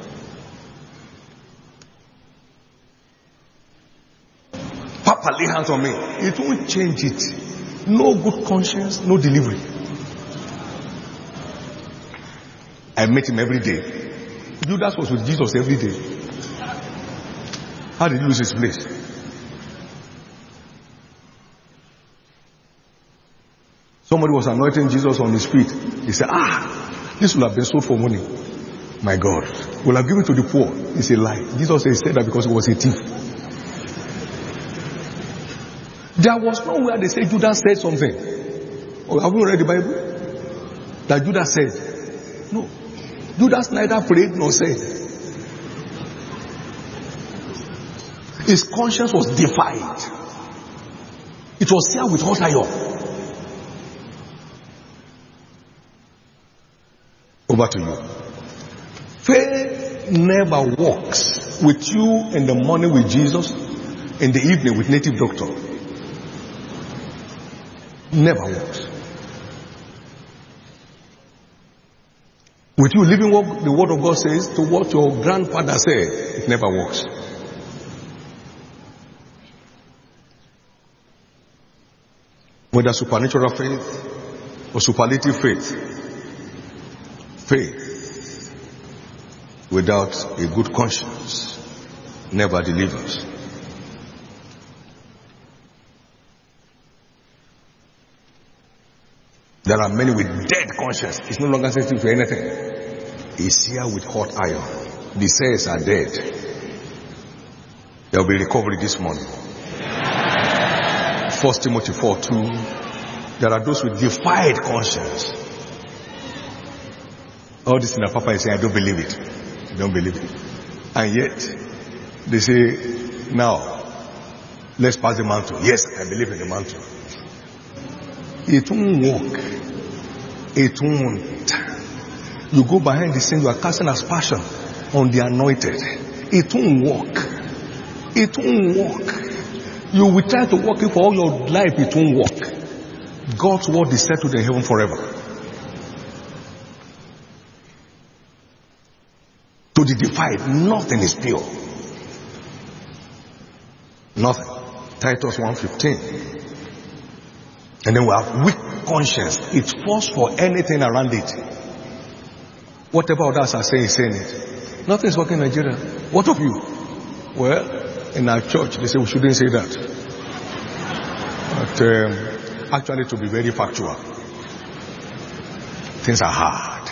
Papa, lay hands on me. It won't change it. No good conscience, no delivery. I met him every day. Judas was with Jesus every day. How did he lose his place? Somebody was anointing Jesus on his feet. He said, ah, this will have been sold for money. My God, will have given to the poor. It's a lie. Jesus said that because he was a thief. There was nowhere they say Judas said something. Oh, have you read the Bible? That Judas said. No. Judas neither prayed nor said. His conscience was defied. It was sealed with hot iron. Over to you. Faith never walks with you in the morning with Jesus, in the evening with native doctor. Never works. With you living what the word of God says to what your grandfather said, it never works. Whether supernatural faith or superlative faith, faith without a good conscience never delivers. There are many with dead conscience. It's no longer sensitive to anything. It's here with hot iron. The cells are dead. There will be recovery this morning. First Timothy four two. There are those with defiled conscience. All this in the Papa is saying, I don't believe it. I don't believe it. And yet, they say, now, let's pass the mantle. Yes, I believe in the mantle. It won't work. It won't. You go behind the scene, you are casting aspersion on the anointed. It won't work. It won't work. You will try to work it for all your life, it won't work. God's word is settled in heaven forever. To the defied, nothing is pure. Nothing. Titus one fifteen. And then we have weak conscience. It's force for anything around it. Whatever others are saying, saying it. Nothing's working in Nigeria. What of you? Well, in our church, they say we shouldn't say that. But um, actually, to be very factual, things are hard.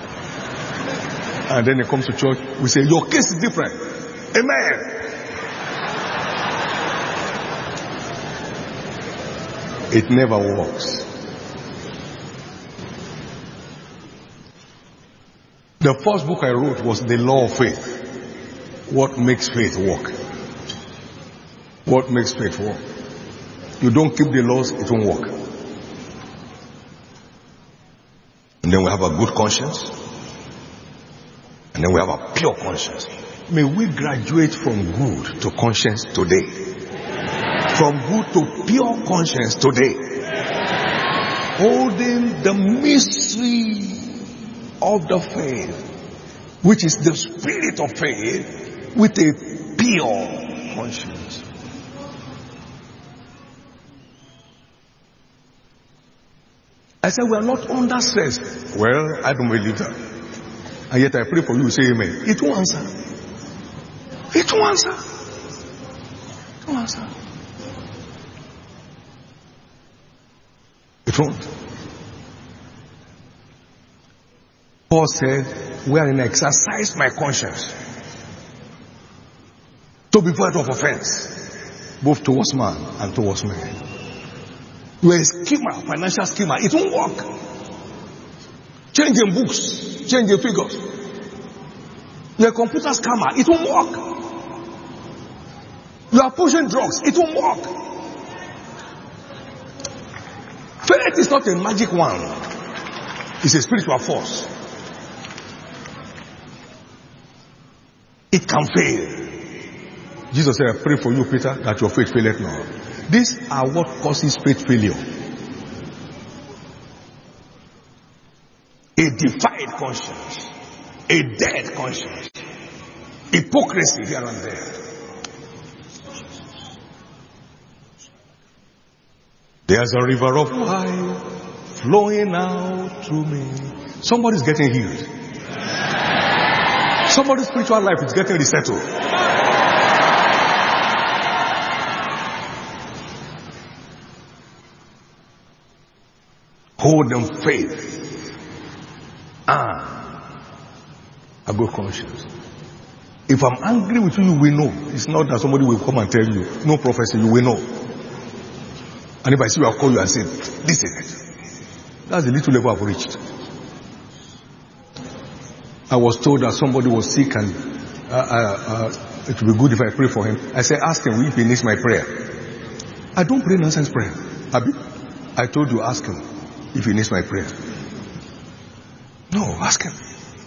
And then it comes to church, we say, your case is different. Amen. It never works. The first book I wrote was The Law of Faith. What makes faith work? What makes faith work? You don't keep the laws, it won't work. And then we have a good conscience. And then we have a pure conscience. May we graduate from good to conscience today. From good to pure conscience today. Holding the mystery of the faith, which is the spirit of faith, with a pure conscience. I said, we are not under stress. Well, I don't believe that. And yet I pray for you, you say amen. It won't answer. It won't answer. It won't answer. It won't. Paul said, wherein I exercise my conscience to be void of offense, both towards man and towards man. You are a schemer, financial schemer. It won't work. Changing books, changing figures. You are a computer scammer. It won't work. You are pushing drugs. It won't work. Faith is not a magic wand. It's a spiritual force. It can fail. Jesus said, I pray for you, Peter, that your faith faileth not. These are what causes faith failure. A defiled conscience. A dead conscience. Hypocrisy here and there. There's a river of life flowing out through me. Somebody's getting healed. Somebody's spiritual life is getting resettled. Hold them faith and a good conscience. If I'm angry with you, you will know. It's not that somebody will come and tell you. No prophecy, you will know. And if I see you, I'll call you and say, this is it. That's the little level I've reached. I was told that somebody was sick and uh, uh, uh, it would be good if I pray for him. I said, ask him if he needs my prayer. I don't pray nonsense prayer. Abi, I told you, ask him if he needs my prayer. No, ask him.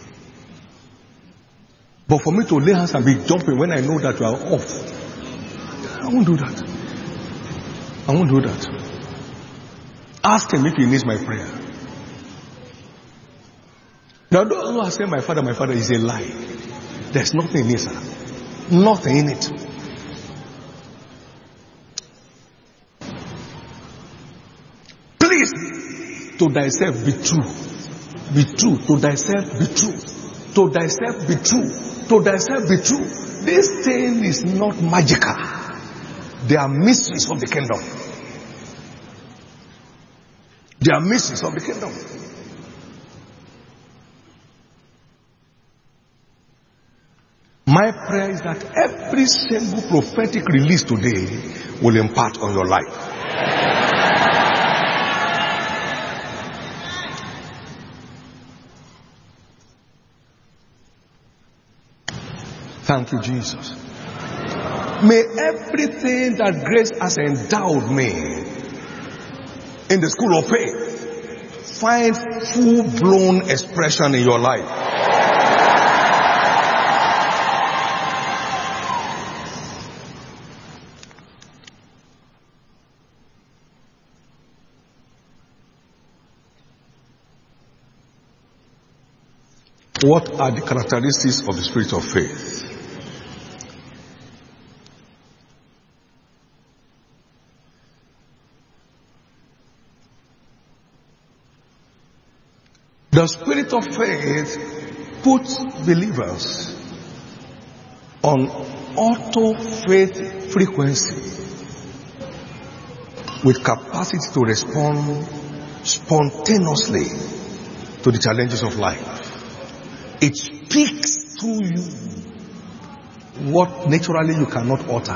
But for me to lay hands and be jumping when I know that you are off, I won't do that. I won't do that. Ask him if he needs my prayer. Now, don't know I say my father, my father is a lie. There's nothing in it, sir. Nothing in it. Please, to thyself be true. Be true. To thyself be true. To thyself be true. To thyself be true. This thing is not magical. They are mysteries of the kingdom. They are mysteries of the kingdom. My prayer is that every single prophetic release today will impact on your life. Thank you, Jesus. May everything that grace has endowed me in the school of faith find full-blown expression in your life. What are the characteristics of the spirit of faith? The spirit of faith puts believers on auto faith frequency with capacity to respond spontaneously to the challenges of life. It speaks to you what naturally you cannot utter.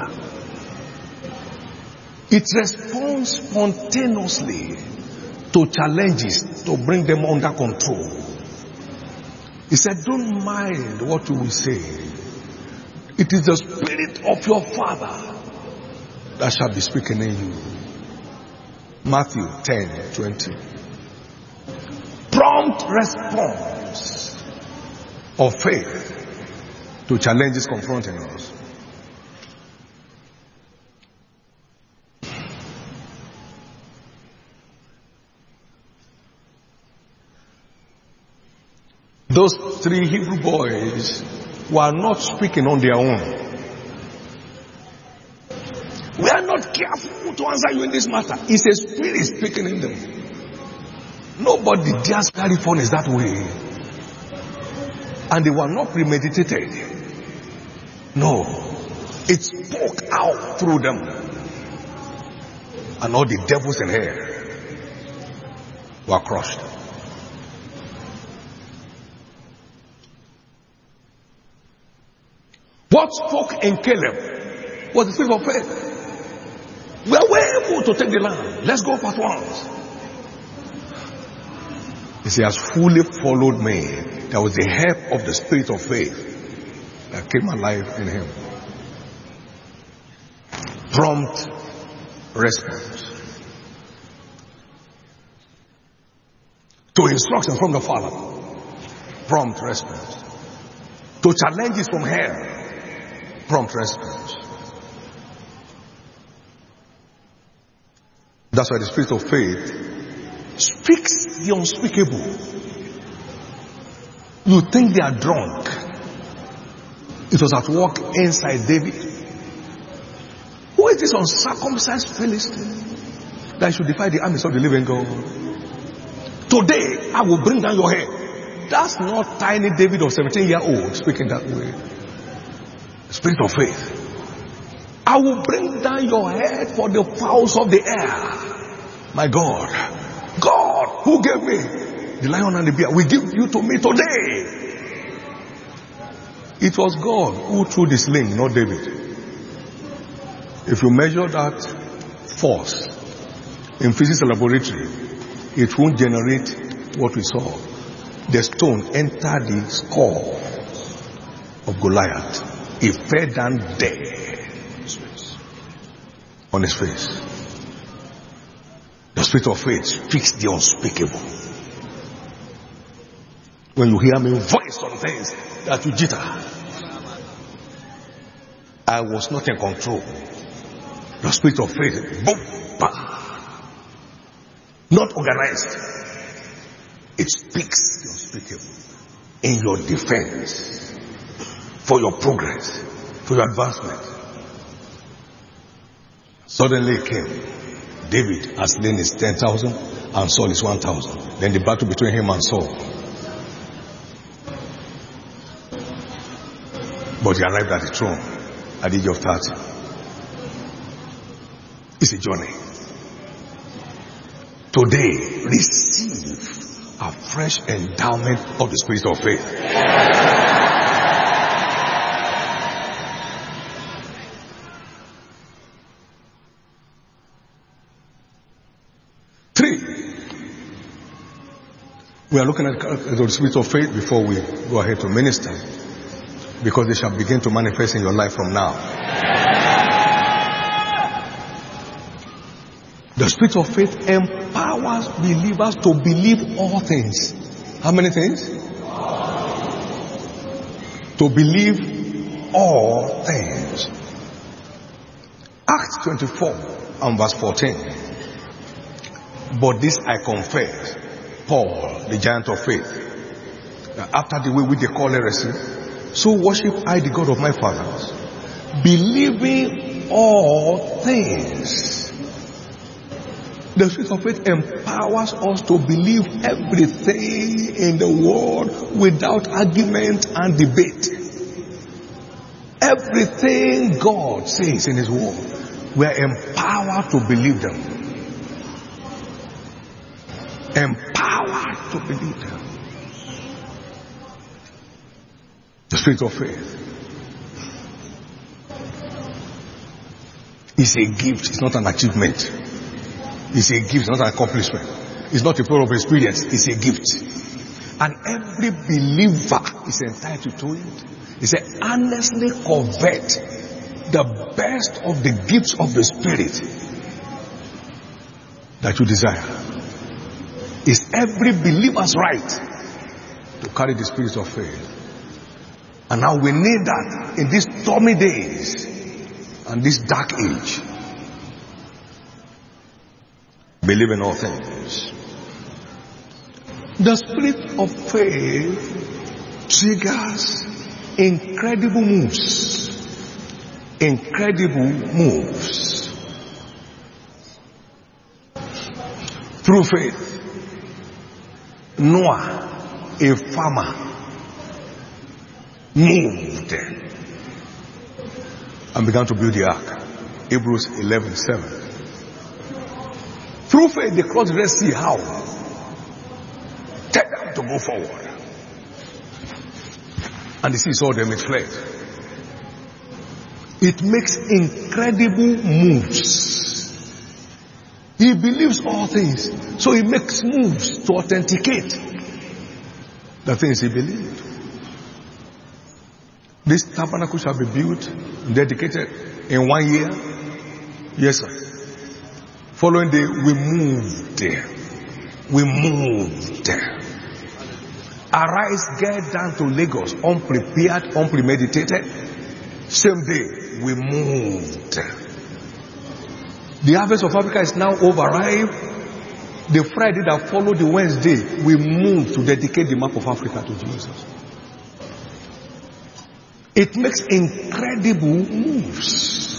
It responds spontaneously to challenges to bring them under control. He said, don't mind what you will say. It is the spirit of your Father that shall be speaking in you. Matthew ten twenty. Prompt response of faith to challenges confronting us. Those three Hebrew boys were not speaking on their own. We are not careful to answer you in this matter. It's a spirit speaking in them. Nobody dares carry phonies that way. And they were not premeditated. No. It spoke out through them. And all the devils in here were crushed. What spoke in Caleb was the spirit of faith. We are well able to take the land. Let's go part once. He has fully followed me. There was the help of the spirit of faith that came alive in him. Prompt response to instruction from the Father. Prompt response to challenges from hell. Prompt response. That's why the spirit of faith speaks the unspeakable. You think they are drunk. It was at work inside David. Who is this uncircumcised Philistine that should defy the armies of the living God? Today I will bring down your head. That's not tiny David of seventeen year old speaking that way. Spirit of faith. I will bring down your head for the fowls of the air. My God. God who gave me the lion and the bear will give you to me today. It was God who threw the sling, not David. If you measure that force in physics laboratory, it won't generate what we saw. The stone entered the skull of Goliath. He fell down dead on his face. The spirit of faith speaks the unspeakable. When you hear me voice on things that you jitter, I was not in control. The spirit of faith, boom, bah, not organized. It speaks the unspeakable in your defense, for your progress, for your advancement. Suddenly it came. David has slain his ten thousand and Saul is one thousand. Then the battle between him and Saul. But he arrived at the throne at the age of thirty. It's a journey. Today, receive a fresh endowment of the spirit of faith. Three, we are looking at the spirit of faith before we go ahead to minister, because they shall begin to manifest in your life from now. The spirit of faith empowers believers to believe all things. How many things? To believe all things. Acts twenty-four and verse fourteen. But this I confess, Paul, the giant of faith, that after the way which they call heresy, so worship I the God of my fathers, believing all things. The spirit of faith empowers us to believe everything in the world without argument and debate. Everything God says in his word, we are empowered to believe them. Empowered to believe them. The spirit of faith is a gift, it's not an achievement. It's a gift, not an accomplishment. It's not a product of experience, it's a gift. And every believer is entitled to it. He said, honestly covet the best of the gifts of the Spirit that you desire. It's every believer's right to carry the spirit of faith. And now we need that in these stormy days and this dark age. Believe in all things. The spirit of faith triggers incredible moves. Incredible moves. Through faith, Noah, a farmer, moved and began to build the ark. Hebrews eleven seven. Through faith, they crossed the Red Sea. How? Tell them to go forward. And the sea saw them, it fled. It makes incredible moves. He believes all things. So he makes moves to authenticate the things he believed. This tabernacle shall be built, dedicated in one year. Yes, sir. Following day, we moved there. We moved there. Arise, get down to Lagos, unprepared, unpremeditated. Same day, we moved. The harvest of Africa is now overripe. The Friday that followed the Wednesday, we moved to dedicate the map of Africa to Jesus. It makes incredible moves.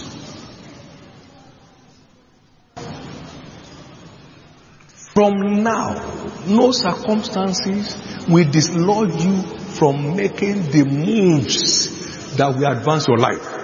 From now, no circumstances will dislodge you from making the moves that will advance your life.